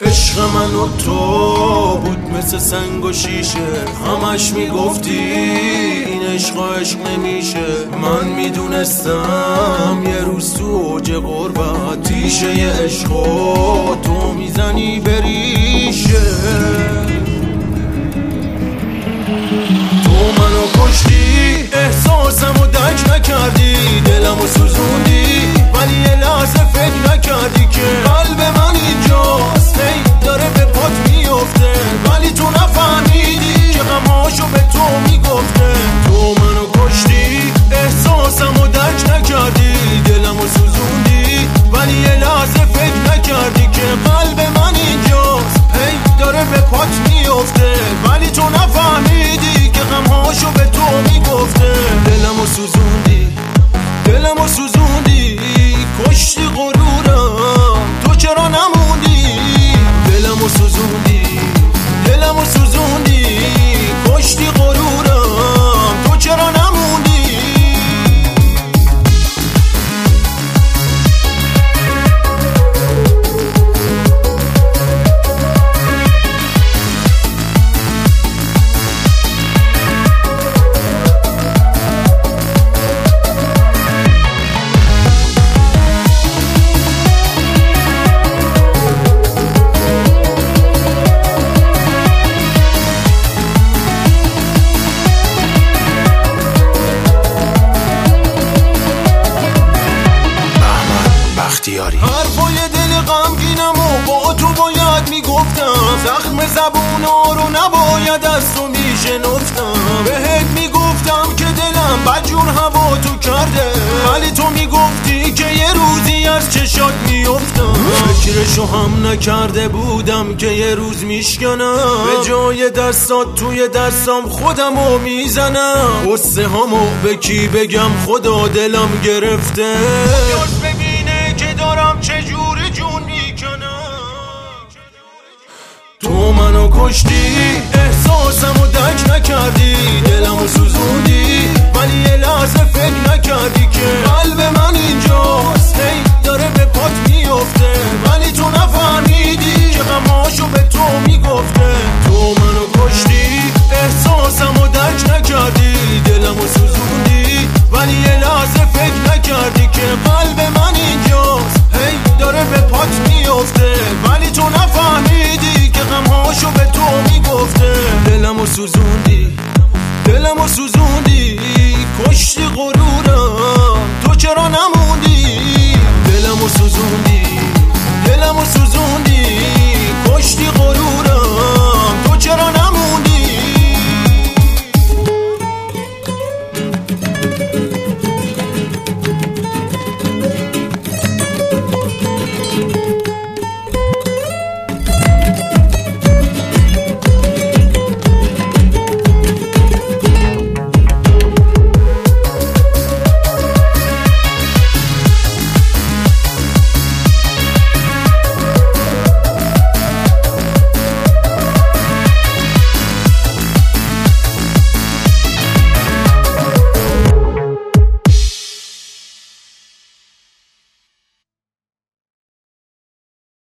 عشق من و تو بود مثل سنگ و شیشه، همش میگفتی این عشق و عشق نمیشه. من میدونستم یه روز تو اوج غربت تیشه ی عشق و تو میزنی بریشه. تو منو کشتی، احساسمو درک نکردی، دلمو سوزوندی، ولی یه لحظه فکر نکردی که قلب من اینجاست، هی داره به پات میفته، ولی تو نفهمیدی که غماشو به تو میگفته. تو منو کشتی، احساسمو درک نکردی، دلمو سوزوندی، ولی یه لحظه فکر نکردی که قلب من اینجاست، هی داره به پات میفته، ولی تو نفهمیدی که غماشو به تو میگفته. دلمو سوزوندی، دلمو سوزوندی، کشتی غرورم، تو چرا نموندی؟ دلمو سوزوندی، دلمو سوزوندی، کشتی غرورم، تو چرا نموندی؟ حرفای دل غمگینم و با تو باید میگفتم، زخم زبونا رو نباید از تو میشنفتم. بهت میگفتم که دلم بدجور هوا تو کرده، ولی تو میگفتی که یه روزی از چشات میفتم. فکرشو هم نکرده بودم که یه روز میشکنم، به جای دستات توی دستام خودمو میزنم. قصه همو به کی بگم، خدا دلم گرفته، که دارم چجوری جون میکنم. تو منو کشتی، احساسمو درک نکردی، دلمو سوزوندی، ولی یه لحظه فکر نکردی که قلب من اینجاست، هی داره به پات میفته، ولی تو نفهمیدی که غماشو به تو میگفته. تو منو کشتی، احساسمو درک نکردی، دلمو سوزوندی، ولی یه لحظه فکر نکردی که قلب من اینجاست، هی داره به پات میفته، ولی تو نفهمیدی که غمهاشو به تو میگفته. دلمو سوزوندی،